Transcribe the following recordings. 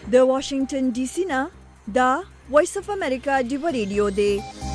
د واشنگټن ډي سي نه دا وایس اف امریکا ډیو ریډیو دی.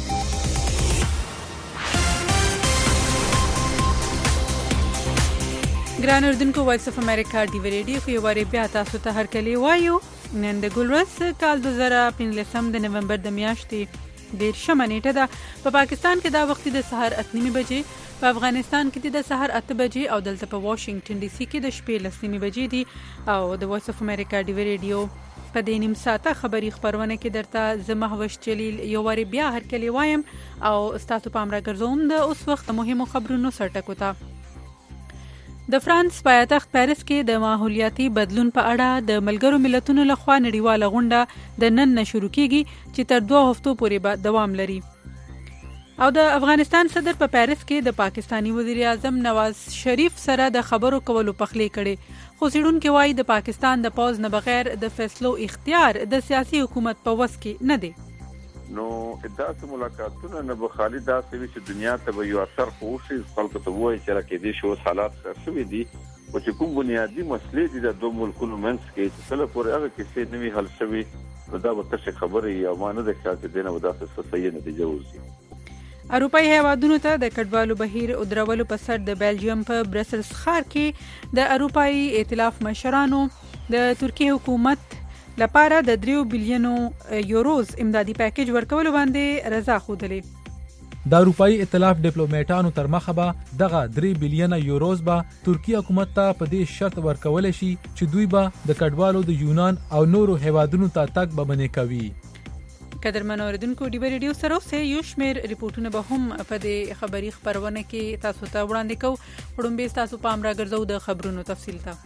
ګران اردوونکو وایس اف امریکا ډیو ریډیو کې واره بیا تاسو ته هر کلی وایو. نن د ګلورس کال 2015 د نومبر د میاشتې 10 نیټه ده. په پاکستان کې دا وخت د سحر 8:30 بجې، په افغانستان کې د سحر 8 بجې او دلته په واشنگټن ډي سي کې د شپې 10 بجې دي. او د وایس اف امریکا ډیو ریډیو په دې نیم ساعته خبري خبرونه کې درته زما هوش جلیل یو واره بیا هر کلی وایم او تاسو پام را ګرځوم د اوس وخت مهمو خبرونو سرټکو ته. د فرانس پایتخت پاریس کې د ماحولیاتي بدلون په اړه د ملګرو ملتونو لخوا نړیواله غونډه د نن شروع کیږي چې تر 2 هفتو پورې به دوام لري. او د افغانستان صدر په پاریس کې د پاکستانی وزیر اعظم نواز شریف سره د خبرو کولو پخلی کړي، خو څېړونکي وایي د پاکستان د پوز نه بغیر د فیصلو اختیار د سیاسي حکومت په وس کې نه دی. نو داسې ملاقاتونه نه به خالي داسې وي چې دنیا ته به یو اثر خوشي خلکو ته وایي چې راکې دي شو حالات خرڅوي دي او چې کوم بنیادی مسلې دي د دوه ملکونو منځ کې چې کله پورې هغه کیسې نوي حل شوي نو دا به څه خبرې یا مانه د ښه دینه ودا څه صحیح نتیجه وځي. اروپایي هیوادونو ته د کډوالو بهیر او درولو په سر د بلجیم په برسلز ښار کې د اروپایي ائتلاف مشرانو د ترکیه حکومت لپاره د 3 بلین یوروز امدادي پیکیج ورکولو باندې رضا خوده. د اروپایي ائتلاف ډیپلوماټانو تر مخه به دغه 3 بلین یوروز به ترکیه حکومت ته په دې شرط ورکول شي چې دوی به د کډوالو د یونان او نورو هیوادونو ته تګ به منې کوي. قدرمن اوریدونکو ډیو ریډیو سره اوسه یو شمیر ریپورتونه به هم په دې خبري خبرونه کې تاسو ته وړاندې کوو. وړومبه تاسو پام را ګرځو د خبرونو تفصیل ته.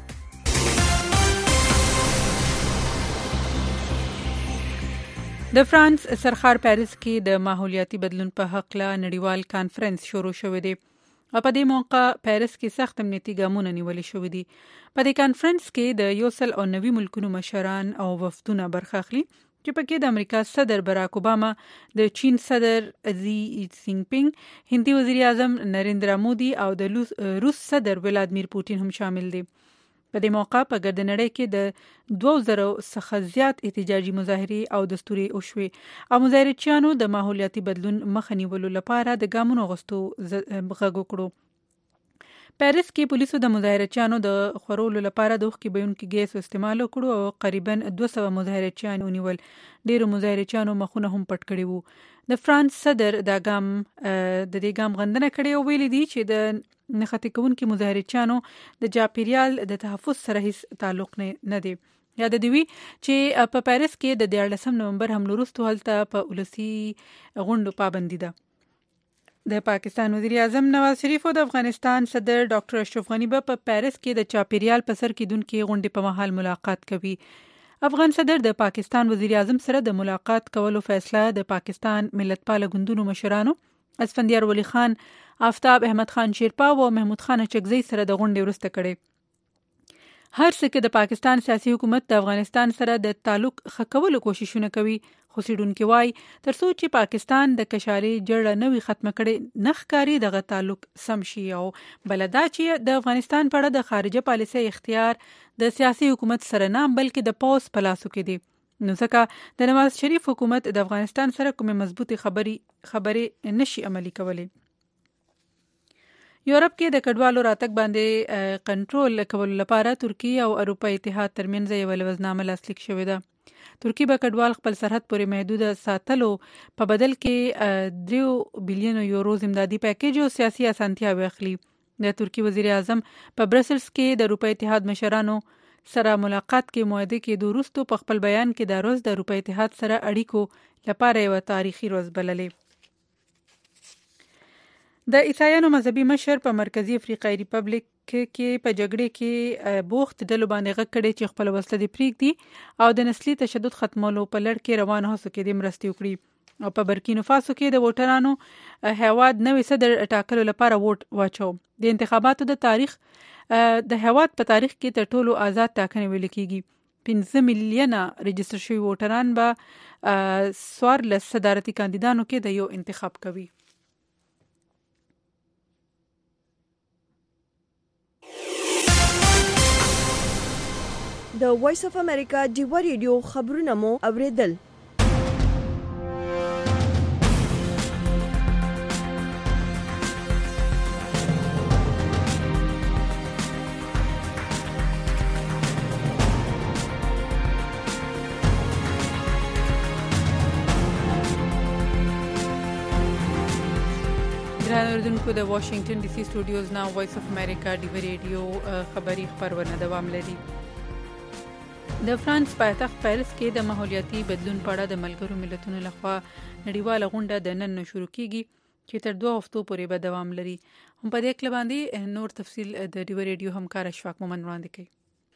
د فرانس سرخار پاریس کې د ماحولیاتي بدلون په حق له نړیوال کانفرنس شروع شوې دی. په دې موقع پاریس کې سخت امنیتي ګامونه نیول شوې دي. په دې کانفرنس کې د 190 ملکونو مشران او وفدونه برخه اخلي چې پکې د امریکا صدر براک اوباما، د چین صدر ژی جین پینګ، هندي وزیر اعظم نریندرا مودي او د روس صدر ولادیمیر پوتین هم شامل دي. په دې موقع په ګرد نړۍ کې د 2000 څخه زیات احتجاجي مظاهرې او دستوري وشوې او مظاهرچیانو د ماحولیاتي بدلون مخه نیولو لپاره د ګامونو غوښتو غږ وکړو. پاریس کې پولیسو د مظاهرچیانو د خورولو لپاره د اوښکې بهونکي ګیس استعمال وکړو او قریبا 200 مظاهرچیان ونیول. ډیرو مظاهرچیانو مخونه هم پټ کړي وو. د فرانس صدر د دې ګام غندنه کړې او ویلي دي چې د نښتې کوونکي مظاهرچیانو د چاپیریال د تحفظ سره هیڅ تعلق نه دی. یاد دی وی چې په پاریس کې د 14 نومبر حملو وروسته هلته په ولسی غونډو پابندي ده. د پاکستان وزیر اعظم نواز شریف او د افغانستان صدر ډاکټر اشرف غنی په پاریس کې د چاپیریال په سر کېدونکو غونډې په مهال ملاقات کوي. افغان صدر د پاکستان وزیر اعظم سره د ملاقات کولو فیصله د پاکستان ملتپال ګوندونو مشرانو اسفندیار ولی خان، آفتاب احمد خان شیرپا او محمود خان چکزی سره د غونډې وروسته کړي. هر څه کې د پاکستان سیاسي حکومت د افغانستان سره د تعلق ښه کولو کوششونه کوي، خو څېړونکي وایي تر څو چې پاکستان د کشالي جړه نه وي ختمه کړې نه ښکاري دغه تعلق سم شي. او بله دا چې د افغانستان په اړه د خارجه پالیسۍ اختیار د سیاسي حکومت سره نه بلکې د پوز په لاسو کې دی. نو ځکه د نواز شریف حکومت د افغانستان سره کومې مضبوطې خبرې نشي عملي کولی. یورپ کې د کډوالو راتګ باندې کنټرول کولو لپاره ترکیه او اروپا اتحاد ترمنځ یو لوزنامه لاسلیک شوې ده. ترکیه به کډوال خپل سرحد پورې محدود ساتلو په بدل کې 3 بلین یوروز امدادي پیکیج او سیاسي اسانتیا واخلي. د ترکیه وزیر اعظم په برسلز کې د اروپا اتحاد مشرانو سره ملاقات کې موعده کې وروسته په خپل بیان کې د روز د اروپا اتحاد سره اړیکو لپاره یو تاریخي ورځ بللې. د عیسایانو مذهبي مشر په مرکزی افریقایي ریپبلیک کې په جګړې کې بوخت ډلو باندې غږ کړی چې خپل وسله دې پرېږدي او د نسلي تشدد ختمولو په لړ کې روان هڅو کې د مرستې وکړي. او په برکینو فاسو کې د ووټرانو هیواد نوې صدر ټاکلو لپاره ووټ واچو. د انتخاباتو د تاریخ د هیواد په تاریخ کې تر ټولو آزاد ټاکنې ویل کېږي. 15 میلیونه رجستر شوي ووټران به 14 صدارتي کاندیدانو کې د یو انتخاب کوي. د وایس اف امریکا ډیوه ریډیو خبرونه مو اوریدل. اوردونکو د واشنگټن ډي سي سټوډیوز نه وایس اف امریکا ډیوه ریډیو خبری خبرونه دوام لري. د فرانس پایتخت پاریس کې د ماحولیاتي بدلون په اړه د ملګرو ملتونو لخوا نړیواله غونډه د نن شروع کیږي چې تر 2 هفتو پورې به دوام لري. هم په دې کې باندې نور تفصیل د ډیوه ریډیو همکار اشفاق مومن وړاندې کوي.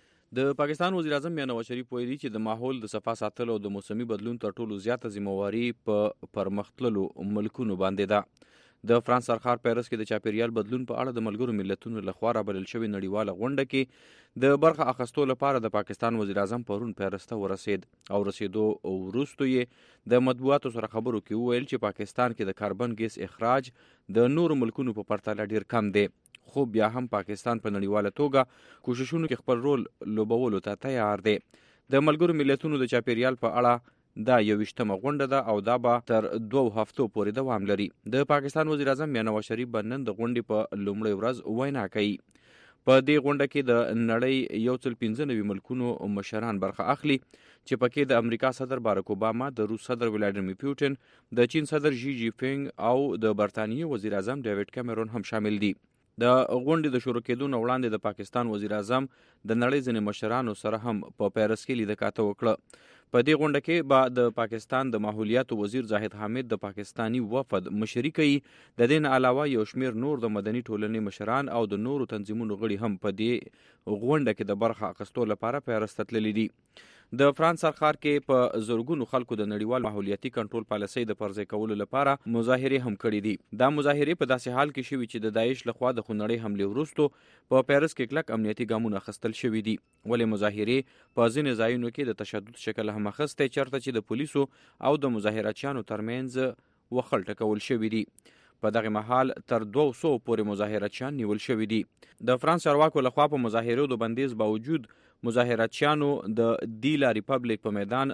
د پاکستان وزیر اعظم میاں نواز شریف ویلي چې د ماحول د صفا ساتلو او د موسمي بدلون تر ټولو زیاته ذمہواری په پرمختللو ملکونو باندې ده. د فرانس سرخار پیرس کې د چاپیریال بدلون په اړه د ملګرو ملتونو لخوا رابلل شوی نړیواله غونډه کې د برخه اخیستو لپاره د پاکستان وزیر اعظم پرون پیرس ته ورسید او رسیدو وروسته یې د مطبوعاتو سره خبرو کې وویل چې پاکستان کې د کاربن ګیس اخراج د نورو ملکونو په پرتله ډیر کم دی، خو بیا هم پاکستان په نړیواله توګه کوششونو کې خپل رول لوبولو ته تیار دی. د ملګرو ملتونو د چاپیریال په اړه دا 21مه غونډه ده او دا به تر 2 هفتو پورې دوام لري. د پاکستان وزیر اعظم میاں نواز شریف نن د غونډې په لومړۍ ورځ وینا کوي. په دې غونډه کې د نړۍ 195 ملکونو مشران برخه اخلي چې پکې د امریکا صدر باراک اوباما، د روس صدر ولادیمیر پوتین، د چین صدر شي جی پینګ او د برتانیې وزیر اعظم ډیوډ کیمرون هم شامل دي. د غونډې د شروع کېدو نه وړاندې د پاکستان وزیر اعظم د نړۍ ځینې مشرانو سره هم په پیرس کې لیدکاته وکړه. په دې غونډه کې به د پاکستان د ماحولیاتو وزیر زاهد حامد د پاکستانی وفد مشري کوي. د دې نه علاوه یو شمیر نور د مدني ټولنې مشران او د نورو تنظیمونو غړي هم په دې غونډه کې د برخه اخیستو لپاره پیرس ته تللي دي. د فرانس سرخار کې په زورګونو خلکو د نړیوال ماحولیاتي کنټرول پالیسۍ د پرځای کولو لپاره مظاهرې هم کړې دي. دا مظاهرې په داسې حال کې شوي چې د داعش لخوا د خونړۍ حملې وروسته په پیرس کې کلک امنیتي ګامونه اخیستل شوي دي. ولې مظاهرې په ځینې ځایونو کې د تشدد شکل هم اخیستی، چېرته چې د پولیسو او د مظاهراتچیانو ترمنځ وخل ټکول شوي دي. په دغه مهال تر 200 پورې مظاهراتچیان نیول شوي دي. د فرانس چارواکو لخوا په مظاهرو د بندیز باوجود مظاهراتچیانو د دیلا ریپبلیک په میدان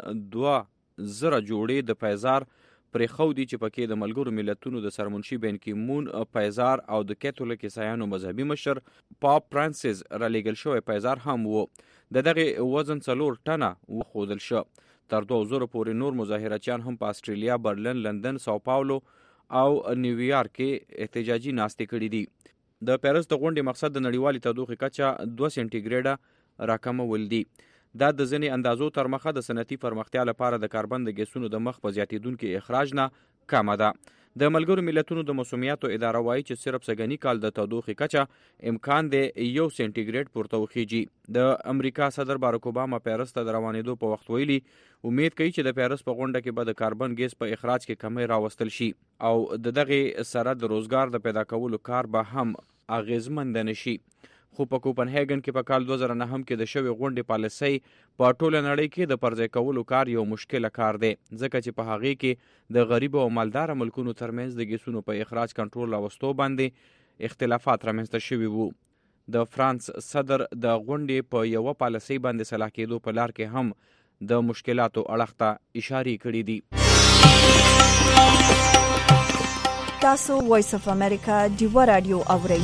2000 جوړې د پیزار پرې خودي چې پکې د ملګرو ملتونو د سرمنشي بن کی مون پیزار او د کاتولیک عیسایانو مذهبي مشر پاپ فرانسیس را لېږل شوی پیزار هم وو. دغه وزن 4 ټنه وښودل شو. تر 2000 پورې نور مظاهراتچیان هم په استرالیا، برلن، لندن، ساو پاولو او نیویارک کې احتجاجي ناستې کړې دي. د پیرس د غونډې مقصد د نړیوالې تودوخې کچه 2 سنټیګریډه راکمول دي. دا د ځینې اندازو تر مخه د صنعتي پرمختیا لپاره د کاربن د ګیسونو د مخ په زیاتېدونکي اخراج نه کمه ده. د ملګرو ملتونو د موسمیاتو اداره وایي چې صرف سږني کال د تودوخې کچه امکان دی 1 سنټیګریډ پورته وخیږي. د امریکا صدر باراک اوباما پیرس ته د روانېدو په وخت ویلي امید کوي چې د پیرس په غونډه کې به د کاربن ګیس په اخراج کې کمی راوستل شي او دغه سره د روزګار د پیدا کولو کار به هم اغیزمند نشي. خو په کوپنهاګن کې په کال 2009 کې د شوی غونډې پالیسۍ په ټوله نړۍ کې د پرځای کولو کار یو مشکله کار دی، ځکه چې په هغې کې د غریب او مالدار ملکونو ترمنځ د ګیسونو په اخراج کنټرول راوستو باندې اختلافات رامنځته شوي وو. د فرانس صدر د غونډې په یوه پالیسۍ باندې صلاح کېدو په لار کې هم د مشکلاتو اړخ ته اشارې کړې دي. تاسو وایس اف امریکا ډیوه رادیو اورئ.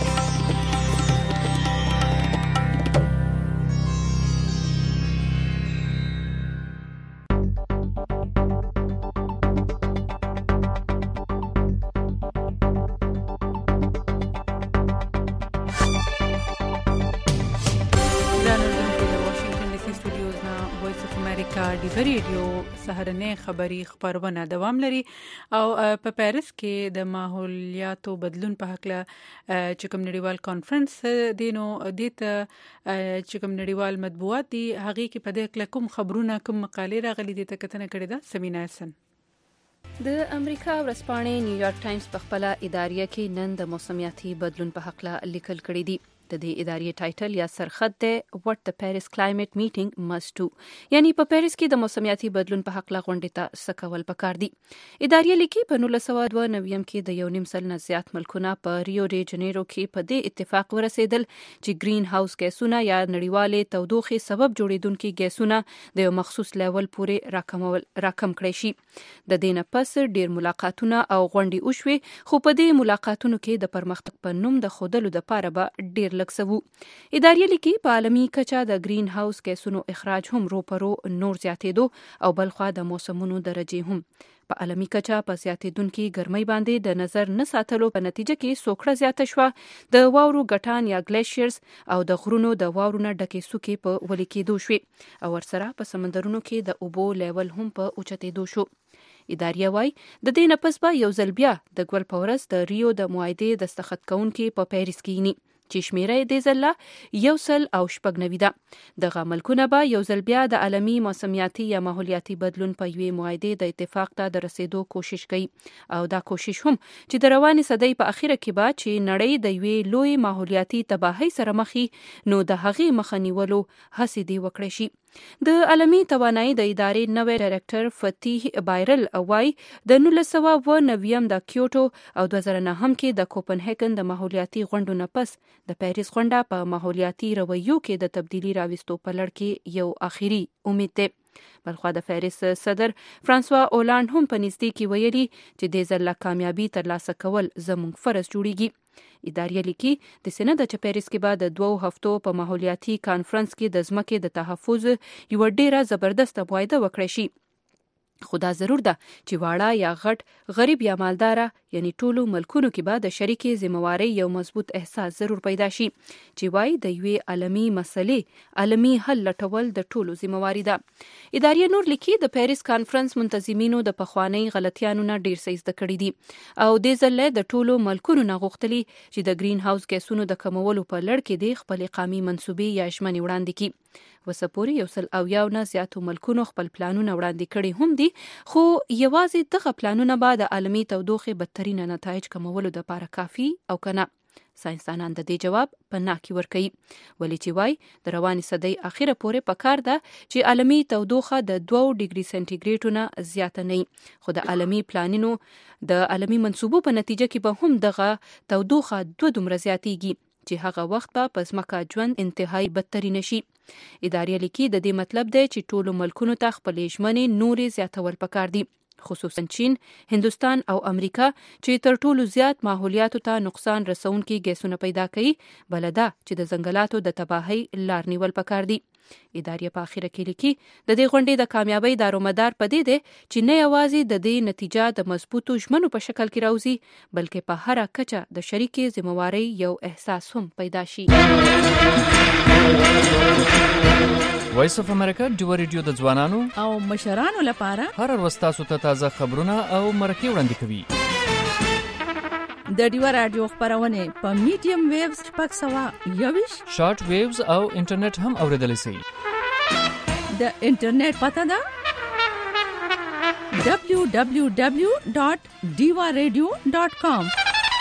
ډیوه ریډیو سهارنۍ خبری خبرونه دوام لري او په پیرس کې د ماحولیاتو بدلون په حق له چې کوم نړیوال کانفرنس دینو دته چې کوم نړیوال مطبوعات دي هغه کې په دې کې کوم خبرونه کوم مقالې راغلي دي ته کتنه کړې ده. سمینا حسن. د امریکا ورځپاڼې نیویارک ټایمز په خپل اداریه کې نن د موسمیاتي بدلون په حق له لیکل کړی دي. د دې ادارې ټایټل یا سرخط دی What the Paris Climate Meeting Must Do، یعنی په پیرس کې د موسمیاتي بدلون په حق لا غونډې ته سکول پکار دي. ادارې لیکي په 1992 کې د 1.5 سل نه زیات ملکونه په ریو ډی جنیرو کې په دې اتفاق ورسېدل چې گرین هاوس ګیسونه یا نړیوالې تودوخې سبب جوړیدونکي ګیسونه د یو مخصوص لیول پورې راکم کړی شي. د دې نه پس ډیر ملاقاتونه او غونډې وشوې، خو په دې ملاقاتونو کې د پرمختګ په نوم د خودلو د پاره به ډیر لږ څه وو. ادارې لیکي په عالمي کچه د گرین هاوس ګیسونو اخراج هم روپرو نور زیاتېدو او بلخوا د موسمونو درجې هم په عالمي کچه په زیاتېدونکي ګرمۍ باندې د نظر نه ساتلو په نتیجه کې سوکړه زیاته شوه، د واورو ګټان یا ګلیشیرز او د غرونو د واورو نه ډکې سوکې په ولې کېدو شوې او ورسره په سمندرونو کې د اوبو لیول هم په اوچتېدو شو. ادارې وايي د دې نه پس به یو ځل بیا د ګول په ورځ د ریو د معاهدې دستخط کوونکي په پیرس کې یې چې شمیره یې دې ځله 196 ده. دغه ملکونه به یو ځل بیا د عالمي موسمیاتي یا ماحولیاتي بدلون په یوې معاهدې د اتفاق ته د رسیدو کوشش کوي او دا کوشش هم چې د روانې صدۍ په اخیره کې به چې نړۍ د یوې لوی ماحولیاتي تباهۍ سره مخ نو د هغې مخه نیولو هڅې دې وکړی شي. د عالمي توانایي د ادارې نوی ډایرکټر فتیح بایرل وايي د 1990 د کیوټو او 2009 کې د کوپنهاګن د ماحولیاتي غونډو نه پس د پیرس غونډه په ماحولیاتي رویو کې د تبدیلی راوستو په لړ کې یو اخیری امید دی. بلخوا د پیرس صدر فرانسوا اولانډ هم په نږدې کې ویلي چې د ځل کامیابی ترلاسه کول زموږ فرض جوړیږي. ادارې لیکي د سند د پیرس کې بعد د 2 هفتو په ماحولیاتي کانفرنس کې د ځمکې د تحفظ یو ډیره زبردست معاهده وکړی شي، خو دا ضرور ده چې واړه یا غټ غریب یا مالداره یعنی ټولو ملکونو کې به د شریکې ذمہواری یو مضبوط احساس ضرور پیدا شي چې وای د یوې عالمي مسلې عالمي حل لټول د ټولو ذمہواری ده. ادارې نور لیکي د پیرس کانفرنس منتظمینو د پخوانی غلطیانو نه ډیر څه زده کړی دي او د ځل د ټولو ملکونو نه غوښتلي چې د گرین هاوس ګیسونو د کمولو په لړ کې د خپل قامي منسوبې یا ژمنې وړاندې کړي. وسپوري 100 نه زیاتو ملکونو خپل پلانونه وړاندې کړي هم دي، خو یوازې دغه پلانونه به د عالمي تودوخې بدترین نتایج کمولو لپاره کافي او کنه. ساينسدانان د دې جواب په ناکي ورکوي، ولې چې وای د روانې صدۍ اخیره پورې پکار ده چې عالمي تودوخه د 2 ډیګري سنټیګریډ نه زیاته نه، خو د عالمي پلانونو د عالمي منسوبو په نتیجه کې به هم دغه تودوخه 2 دومره زیاتیږي چې هغه وخت په ځمکه ژوند انتهایی بدترین شي. ادارې لیکي د دې مطلب دی چې ټولو ملکونو ته خپل ژمنې نورې زیاتول پکار دي، خصوصا چین، هندوستان او امریکا چې تر ټولو زیات ماحولیاتو ته نقصان رسونکي ګیسونه پیدا کوي، بلدا چې د ځنګلاتو د تباهۍ لار نیول پکار دي. ادارې په اخیره کې لیکي د دې غونډې د کامیابی دارومدار پدې دی چې نه یوازې د دې نتیجه د مضبوطو ژمنو په شکل کې راوځي، بلکې په هر کچه د شریکې ذمہواری یو احساس هم پیدا شي. وایس اف امریکا ډیو ریډیو د ځوانانو او مشرانو لپاره هر ورځ تاسو ته تازه خبرونه او مرکې وړاندې کوي. د ډیو رادیو خبرونه په میډیم ویوز 621 شارټ ویوز او انټرنیټ هم اوریدل شي. د انټرنیټ پته ده www.diwaradio.com.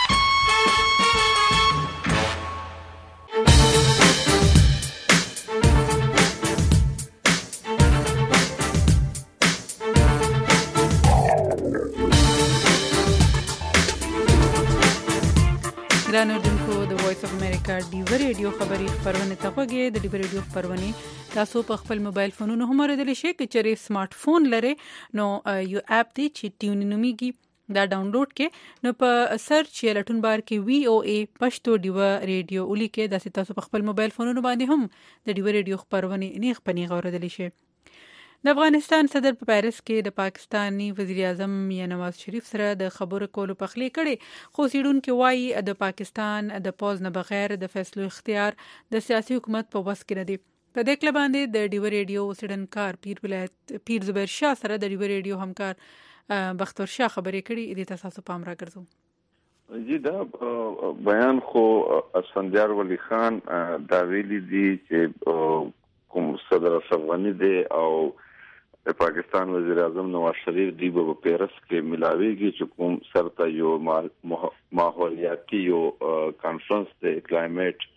ګرانو دونکو د وایس اف امریکا ډیو ریډیو خبري خبرونه ته وګورئ. د ډیو ریډیو خبرونه تاسو په خپل موبایل فونونو هم اوریدلی شئ. که چېرې سمارټ فون لرئ نو یو اپ دی چې ټیون نومیږي، دا ډاونلوډ کې نو په سرچ یا لټون بار کې VOA پښتو ډیو ریډیو ولیکئ. دا تاسو په خپل موبایل فونونو باندې هم د ډیو ریډیو خبرونه نه خپنی اوریدلی شئ. د افغانستان صدر په پیرس کې د پاکستانی وزیر اعظم میاں نواز شریف سره د خبرو کولو پخلی کړي، خو سیډونکو وايي د پاکستان د پوز نه بغیر د فیصلو اختیار د سیاسي حکومت په وس کې نه دی. په دې کله باندې د ډیو ریډیو سیډنکار پیر زبیر شاه سره د ډیو ریډیو همکار بختور شاه خبرې کړي. دې تاسو پام راګرځو. جی دا بیان خو اسفندیار ولی خان دا ویلي دي چې کوم صدر افغانی دی او د پاکستان وزیر اعظم نواز شریف دی په پیرس کې ملاویږي چې کوم سرته یو ماحولیاتي یو کانفرنس دی کلایمیټ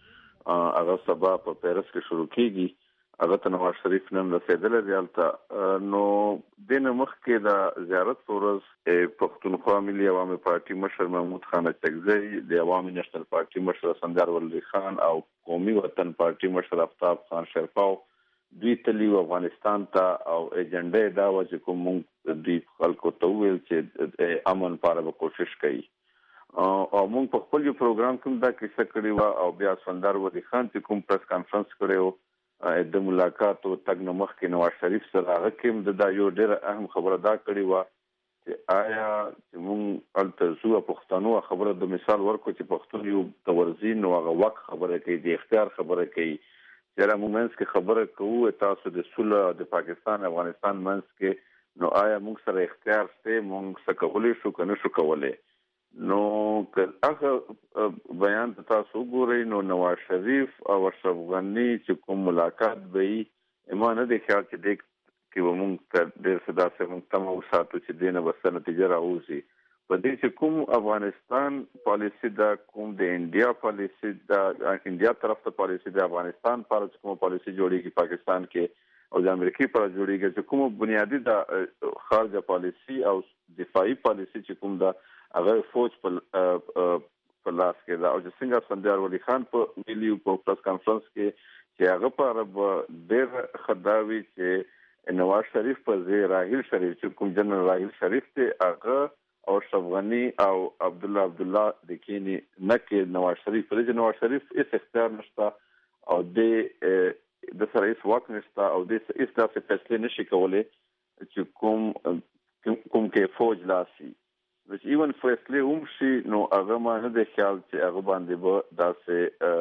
هغه سبا په پیرس کې شروع کیږي. هغه ته نواز شریف نن رسیدل ریالته. نو د مخ کې د زیارت پورز پښتونخوا ملي عوامي پارټي مشر محمود خان اچکزی، د عوامي نېشنل پارټي مشر اسفندیار ولي خان او قومي وطن پارټي مشر آفتاب خان شرپاو دوی تلی افغانستان ته او ایجنډا دا و چې کوم دوی خلکو ته ویل چې امن لپاره به کوشش کوي. او موږ په خپل پروګرام کې دا کیسه کړې و او بیا اسفندیار ولي خان چې کوم پریس کانفرنس کړو د ملاقات او تګ نمخ کې نواز شریف سره هغه کې دا یو ډېر اهم خبره دا کړې و چې آیا چې موږ التزو پښتنو خبره د مثال ورکو چې پښتون یو تورزین او هغه وق خبره کوي، د اختیار خبره کوي. چېرې موږ منځ کې خبره کوو تاسو د صلح د پاکستان افغانستان منځ کې، نو آیا موږ سره اختیار شته، موږ څه کولای شو کنه شو کولای. نو هغه بیان تاسو ګورئ نو نواز شریف او اشرف غنی چې کوم ملاقات به ایمانه د خیال چې د کې موږ ډېر صدا سره موږ تم او ساتو چې دینه بس نتیجه راوځي. په دې چې کوم افغانستان پالیسی دا، کوم د انډیا پالیسی دا، انډیا طرف ته پالیسی د افغانستان پر کوم پالیسی جوړیږي پاکستان کې او د امریکای پر جوړیږي چې کوم بنیادی د خارجه پالیسی او دفاعي پالیسی چې کوم دا هغه فوج په لاس کې دا او چې څنګه اسفندیار ولي خان په ویلیو په پریس کانفرنس کې چې هغه پر ډېر خداوي چې نواز شریف په ځای راحیل شریف چې کوم جنرال راحیل شریف ته هغه او اشرف غنی او عبد الله د کینی نه کې نواز شریف پر نواز شریف هیڅ اختیار نشته او د سره هیڅ واک نشته او د هیڅ داسې فیصله نشي کولای چې کوم کې فوج لاسي چې ایون فیصله شي نو هغه ما نه د خیال چې هغه باندې به داسې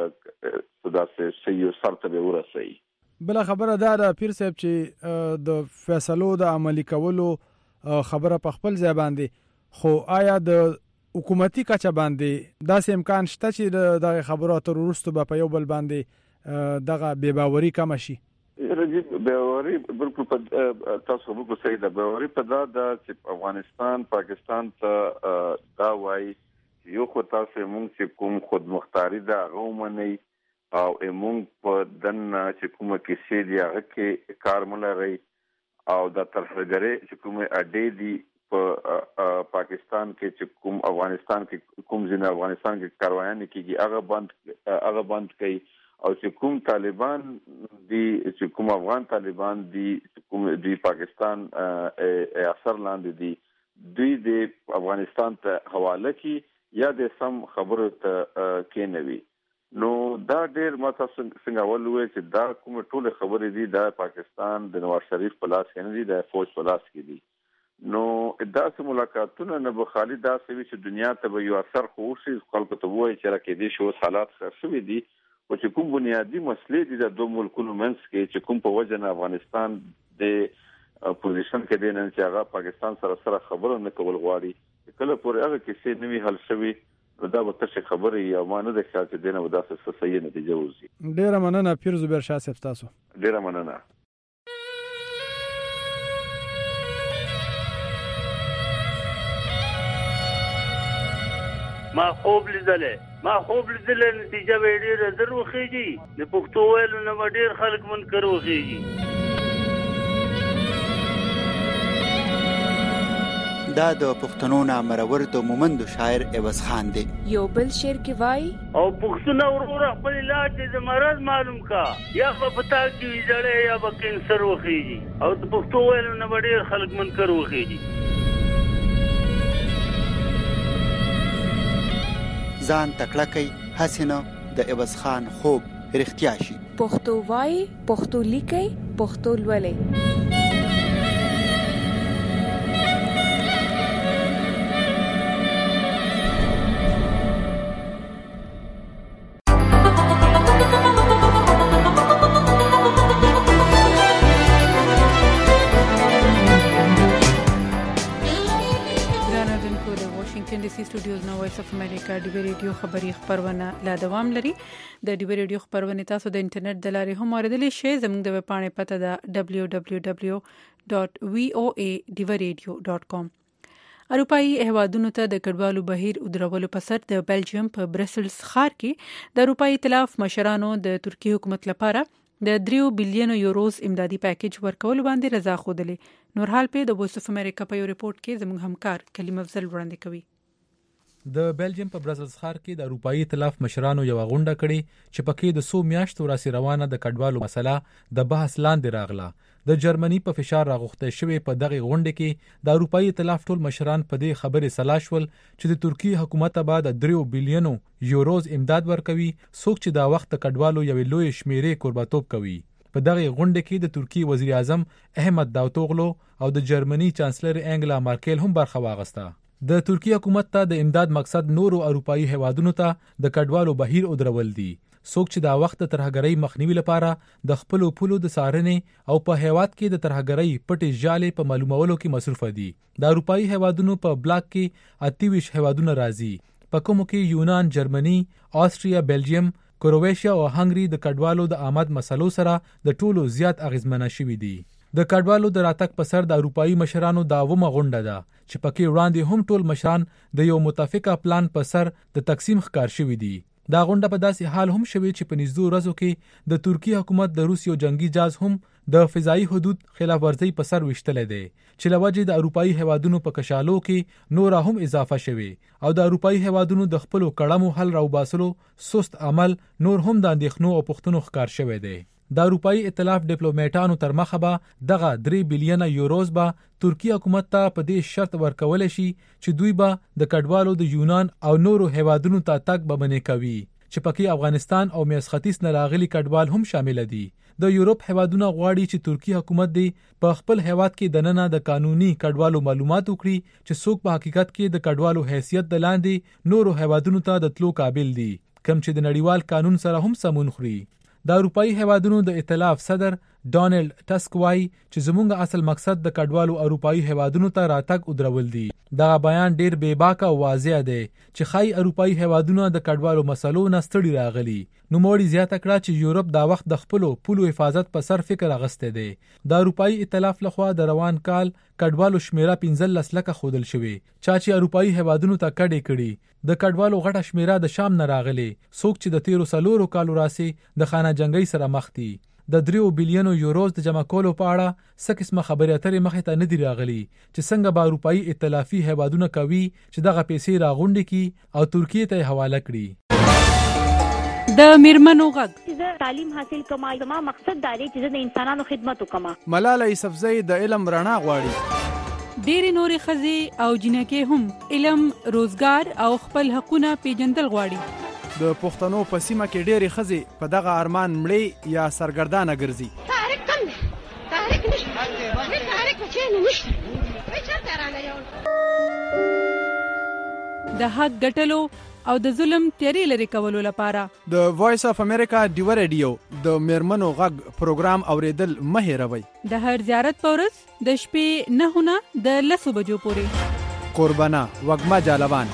یو سرته به ورسي. بل خبره دا پیر صاحب چې د فیصلو د عملی کولو خبره په خپل ځای باندې، خو آیا د حکومتي کچه باندې داسې امکان شته چې د خبرو اترو وروسته به په یو بل باندې دغه بې باوري کم شي؟ رجیب باوري بالکل تاسو بالکل صحیح ده. باوري په دا چې افغانستان پاکستان ته دا وایي یو خو تاسو موږ چې کوم خودمختاري دا غومني او موږ په دنه چې کومه کیسې دی هغه کې کار ملري او د ترهګرۍ چې کومه اډې دي په پاکستان کې چې کوم افغانستان کې کوم ځینې افغانستان کې کاروایان کېږي هغه بند کوي او چې کوم طالبان دي چې کوم افغان طالبان دي کوم دی پاکستان اثر لاندې دي دوی د افغانستان ته حواله کی یا د سم خبرو ته کېنوي. نو دا ډېر ماته څنګه ولوي چې دا کوم ټول خبرې دي د پاکستان د نواز شریف په لاس کې نه دي، د فوج په لاس کې دي. نو داسې ملاقاتونه نه به خالي داسې وي چې دنیا ته به یو اثر خو شي خلکو ته وایي چې راکې دي شو حالات خراب شوي دي او چې کوم بنیادی مسلې دي د دوه ملکونو منځ کې چې کوم په وجه نه افغانستان د پوزیشن کې دی نن چې هغه پاکستان سره خبرو نه کول غواړي کله پورې هغه کیسې نوي حل شوي دا به تاسو خبرې یا مانه د خیال چې دینه ودا څه صحیح نتیجه وځي. ډیره مننه پیر زبیر شاه صاحب تاسو. ډیره مننه. ما خوب لیدلې نتیجه به ډېره در وخیږي د پښتو ویلو نه ډېر خلک منکر وخیږي. دا د پښتنو نامرور د مومند شاعر عوض خان دی. یو بل شعر کې وای او پښتون ورور خپل علاج د مرض معلوم کا یا په پتا کې ویځړې یا په کینسر وخیږي او د پښتو ویلو نه ډېر خلک منکر وخیږي. ځان تکړه کوي حسینه د عوض خان خوب رښتیا شي. پښتو وای، پښتو لیکي، پښتو لولي. سټوډیوز نو وایس اف امریکا د ریډیو خبري خبرونه لا دوام لري. د ریډیو خبرونه تاسو د انټرنیټ د لارې هم اوریدلی شئ. زموږ د ویب پاڼې پته ده www.voa.divaradio.com. اروپאי هیوادونو ته د کډوالو بهیر ودرولو په سر د بلجیم په برسلز ښار کې د اروپאי ائتلاف مشرانو د ترکیه حکومت لپاره د 3 بلین یوروز امدادي پیکیج ورکول باندې رضا خوده. نور حال په د وایس اف امریکا په یو ریپورت کې زموږ همکار کلیم افضل وړاندې کوي. د بلجیم په برسلز ښار کې د اروپאי ائتلاف مشرانو یو غونډه کړې چې پکې د 100 میاشتو راسي روانه د کډوالو مسله د بحث لاندې راغله. د جرمني په فشار راغوښته شوی په دغه غونډه کې د اروپאי ائتلاف ټول مشران په دې خبرې سلا شول چې د ترکیه حکومت به د 3 بلین یوروز امداد ورکوي، څوک چې دا وخت د کډوالو یو لوی شمیرې قربانتوب کوي. په دغه غونډه کې د ترکیه وزیر اعظم احمد داوتوغلو او د جرمني چانسلر انګلا مارکل هم برخه واغسته. د ترکیه حکومت ته د امداد مقصد نورو اروپאי هیوادونو ته د کډوالو بهیر ودرول دي، څوک چې دا وخت د ترهګرۍ مخنیوي لپاره د خپل پولو د څارنې او په هیواد کې د ترهګرۍ پټې ژالې په معلومولو کې مصروف دي. د اروپאי هیوادونو په بلاک کې 28 هیوادونه راځي، په کومو کې یونان، جرمني، آسټریا، بلجیم، کرویشیا او هنګري د کډوالو د آمد مسلو سره د ټولو زیات اغیزمنه شوي دي. د کډوالو د راتګ په سر د اروپאי مشرانو دا ومه غونډه ده چې پکې وړاندې هم ټول مشران د یو متفقه پلان په سر د تقسیم ښکار شوي دي. دا غونډه په داسې حال هم شوی چې په نږدې ورځو کې د ترکیه حکومت د روسیو جنگي جهاز هم د فضایي حدود خلاف ورزي په سر وشتل دي چې لوجه د اروپאי هیوادونو په کشالو کې نور هم اضافه شوی او د اروپאי هیوادونو د خپل کړمو حل راوباسلو سست عمل نور هم د اندېښنو او پوښتنو ښکار شوی دی. د اروپאי ائتلاف ډیپلوماټانو تر مخه به دغه 3 بلین یوروز به ترکیه حکومت ته په دې شرط ورکول شي چې دوی به د کډوالو د یونان او نورو هیوادونو ته تګ به منې کوي چې پکې افغانستان او میانځ ختیځ نه راغلي کډوال هم شامل دي. د یورپ هیوادونه غواړي چې ترکیه حکومت دی په خپل هیواد کې دننه د قانوني کډوالو معلومات وکړي چې څوک په حقیقت کې د کډوالو حیثیت د لاندې نورو هیوادونو ته د تلو قابل دي، کوم چې د نړیوال قانون سره هم سمون خوري. د اروپאי هیوادونو د ائتلاف صدر ډانلډ ټسک وایي چې زموږ اصل مقصد د کډوالو اروپאי هیوادونو ته راتګ ودرول دي. دا بیان ډیر بې باکه او واضح دی چې خای اروپאי هیوادونه د کډوالو مسلو نه ستړي راغلي. نو موړي زیاته کړه چې یورپ دا وخت د خپل پولو حفاظت په سر فکر اغسته دی. د اروپאי ائتلاف لخوا د روان کال کډوالو شمیره 15 لکه خودل شوی، چې اروپאי هیوادونو ته کډې کړي. د کډوالو غټه شمیره د شام نه راغلي، څوک چې د 13 کالو راسي د خانه جنگي سره مخ دي. د 3 بلین یوروز د جمع کولو په اړه څه قسمه خبرې اترې مخې ته نه دي راغلي چې څنګه به اروپאי ائتلافي هیوادونه کوي چې دغه پیسې راغونډې کړي او ترکیه ته حواله کړي. د میرمنو غږ زه تعلیم حاصل کوم، زما مقصد دا دی چې د انسانانو خدمت وکم. ملاله یوسفزۍ د علم رڼا غواړي. ډېرې نورې ښځې او جنکې هم علم، روزګار او خپل حقونه پیژندل غواړي. د پښتنو په سیمه کې ډېرې ښځې په دغه ارمان مړې یا سرګردانه ګرځي. تحریک کم دی، تحریک نشته، تحریک چېرې نشته، چېرته رانه د حق ګټلو او د ظلم تیری لري کولو لپاره د وایس اف امریکا ډیو ریډیو د میرمنو غږ پروګرام اوریدل مه هېروئ. د هر زیارت په ورځ د شپې 9 نه د 10 بجو پورې. قربانه وږمه جالبان.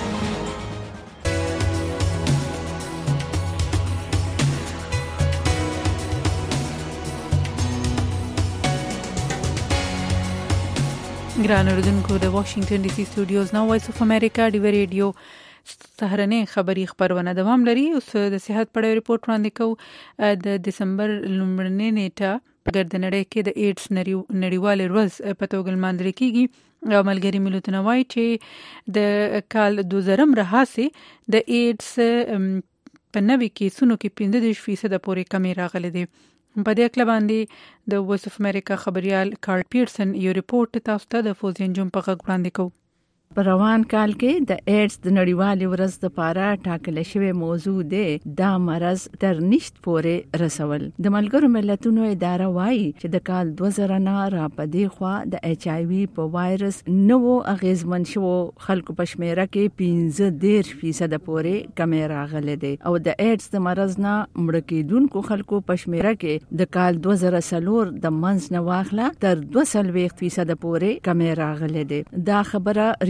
ګران اوریدونکو، د واشنگټن ډي سي سټوډیوز نو وایس اف امریکا ډیو ریډیو سهارنې خبری خبرونه دوام لري. اوس د صحت په اړه ریپورت وړاندې کوو. د دسمبر لومړنۍ نیټه په ګردنړۍ کې د ایډز نړیوال ورځ په توګه لمانځل کیږي. او ملګری ملتونه وایي چې د کال 2000 راهیسې د ایډز په نوي کیسونو کې 15% پورې کمی راغلي دي. په دې اړه باندې د وایس اف امریکا خبريال کارل پیرسن یو ریپورت تاسو ته د فوزین جون په غږ وړاندې کوي. په روان کال کې د ایډز د نړیوالې ورځ لپاره ټاکل شوی موضوع دی دا مرض تر نشت پورې رسول. د ملګرو ملتونو اداره وایي چې د کال 2000 نه را پدې خوا د ایچ آی وی په وایرس نو اغیزمن شو خلکو په شمیره کې 15% پورې کمی راغلی دی او د ایډز د مرض نه مړ کېدونکو خلکو په شمیره کې د کال 2004 د منځ نه واخله تر 2% پورې کمی راغلی دی. دا خبره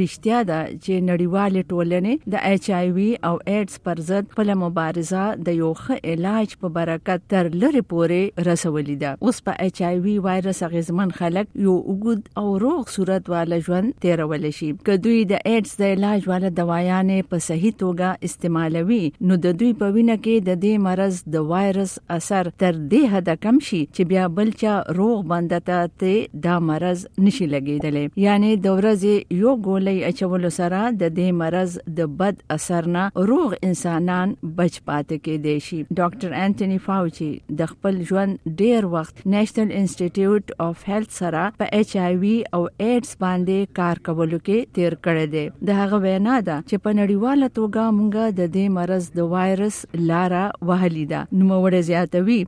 رښتیا ده چې نړیوال ټولنې د ایچ آی وی او ایډز پر ضد په مبارزه د یو ښه علاج په برکت تر لری پورې رسولې ده. اوس په ایچ آی وی وایرس اغیزمن خلک یو وګد او روغ صورت والا ژوند تیرول شي. که دوی د ایډز د علاج والا دوايانې په صحیح توګه استعمالوي نو د دوی په وینه کې د دې مرض د وایرس اثر تر دې حد کم شي چې بیا بلچا روغ بندته ته دا مرض نشي لګیدلی. یعنی د ورځې یو ګولۍ اچولو سره د دې مرض د بد اثر نه روغ انسانان بچ پاتې کېدای شي. ډاکټر انټونی فاوچی د خپل ژوند ډیر وخت نېشنل انسټیټیوټ اف هیلث سره په ایچ آی وی او ایډز باندې کار کولو کې تیر کړی دی. د هغه وینا ده چې په نړیواله توګه مونږ د دې مرض د وایرس لاره وهلې ده. نو وړ زیاتوي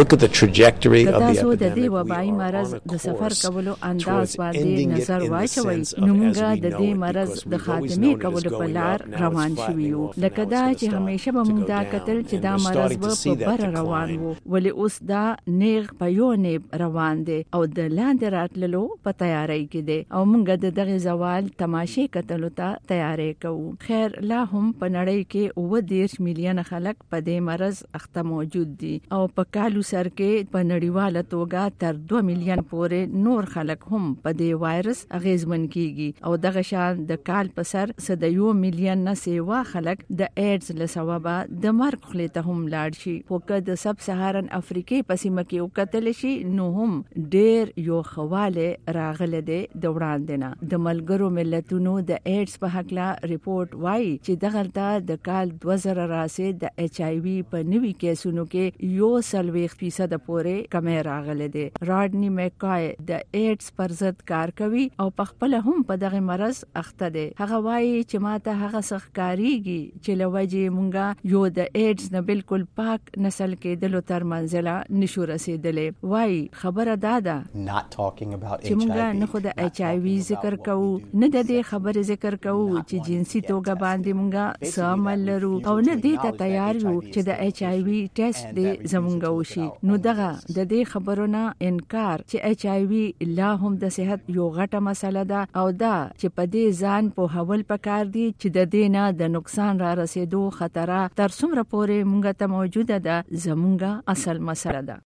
تاسو د دې وبایي مرض د سفر کولو انداز باندې نظر واچوي نو موږ د دې مرض د خاتمه کولو په لار روان شو یو. لکه دا چې همیشه به موږ دا کتل چې دا مرض په بر روان وو ولی اوس دا نیغ په یو نیب روان دی او د لاندې راتللو په تیاری کې دی او موږ د دغه زوال تماشې کتلو ته تیاری کوو. خیر لا هم په نړۍ کې 30 میلیون خلک په دې مرض اخته موجود دي او په کالو سر کې په نړیواله توګه تر 2 میلیون پورې نور خلک هم په دې وایرس اغیزمن کیږي او دغه شان د کال په سر د 1 میلیون نه سیوا خلک د ایډز له سببه د مرګ خلی ته هم لاړ شي. خو که د سب سهارن افریقې په سیمه کې وکتل شي نو هم ډیر یو خواله راغله د وړاندې نه. د ملګرو ملتونو د ایډز په حقله ریپورت وایي چې دغلته د کال 2000 راسه د ایچ آی وی په نوي کیسونو کې 40% پورې کمی راغله دی. راډنی میکای د ایډز پر ضد کار کوي او په خپل هم په دغه مرض اخته دی. هغه وایي چې ماته هغه سخکاریږي چې لوجه مونږه یو د ایډز نه بالکل پاک نسل کې دلو تر منځله نشو رسیدلې. وایي خبره داده چې مونږه نه خو د ایچ آی وی ذکر کوو نه د دې خبره ذکر کوو چې جنسي توګه باندې مونږه سامل لرو او نه دې ته تیار یو چې د ایچ آی وی ټیسټ دې زمونږ وشي. نو دغه د دې خبرونه انکار چې ایچ آی وی لا هم د صحت یو غټه مسله ده او دا چې په دې ځان په حول پکار دي چې د دې نه د نقصان را رسیدو خطر تر څومره پورې مونږ ته موجوده ده زمونږ اصل مسله ده.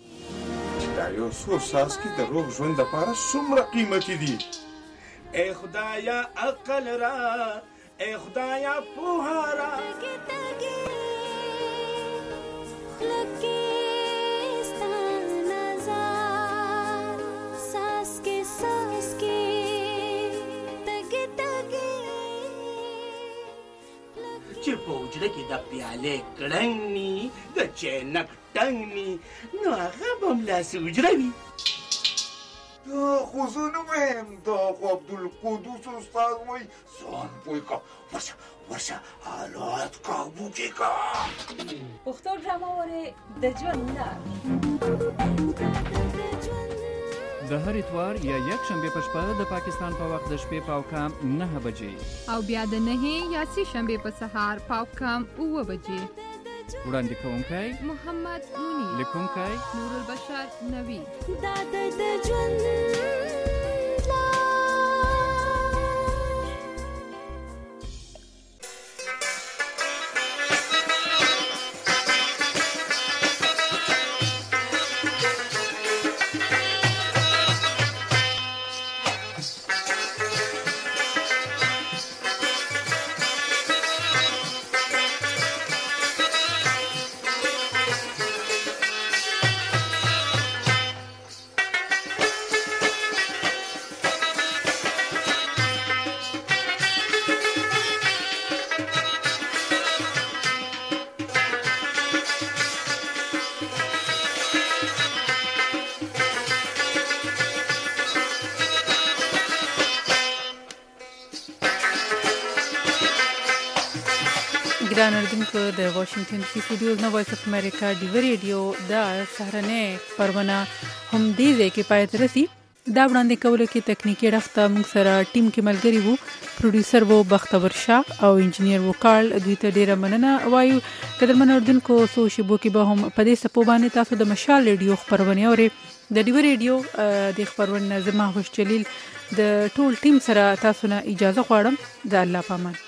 دا یو څو ساس کې د روغ ژوند لپاره څومره قیمتي دي. ای خدایا عقل را ای خدایا پوهه را چې په وجره کې د پیالې کړنګ ني د چینک ټنګ ني نو هغه به ملاسې وجره وي. دا خو زه نه وایم دا خو عبدالقدوس استاد وایي ځان پوه که ورشه حالات کابو کې که. پښتو ډرامه ورې د ژوند لار د هر اتوار یا یک شنبه په شپه د پاکستان په وخت د شپې پاو کام 9 بجې او بیا د 9 یا سی شنبه په سهار پاو کام 9 بجې. وړاندې کوونکی محمد مونی، لیکونکی نور البشر نوی. دا د ژوند ګران اردوونکو د واشنگټن سی سټوډیوز نو وایس اف امریکا ډیو ریډیو دا سهرنه پرونه هم دې کې پای ته رسي. دا وړاندې کولو کې تکنیکی اړخ ته موږ سره ټیم کې ملګري وو، پروډوسر وو بختور شاه او انجینیر وو کارل. دوی ته ډیره مننه وایو. قدرمن اردوونکو څو شیبو کې به هم په دې څپو باندې تاسو د مشال ریډیو خپرونې اورئ. د ډیوه ریډیو د خپرونې زما خوش جلیل د ټول ټیم سره تاسو نه اجازه غواړم. د الله پامان.